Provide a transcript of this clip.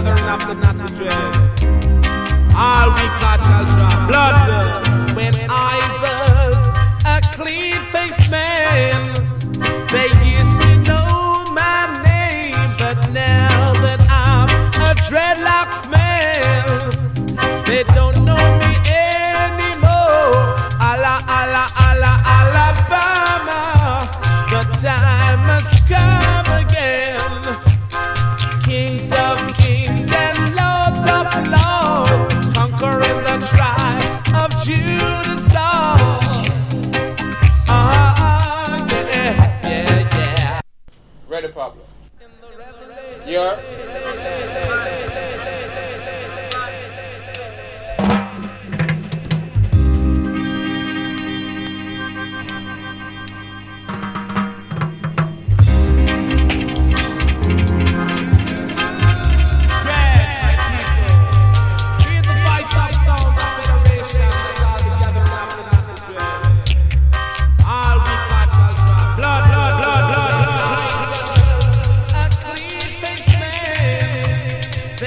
gathering of the not to dread. All we catch shall draw blood. When I was a clean-faced man, they used to know my name, but now that I'm a dreadlock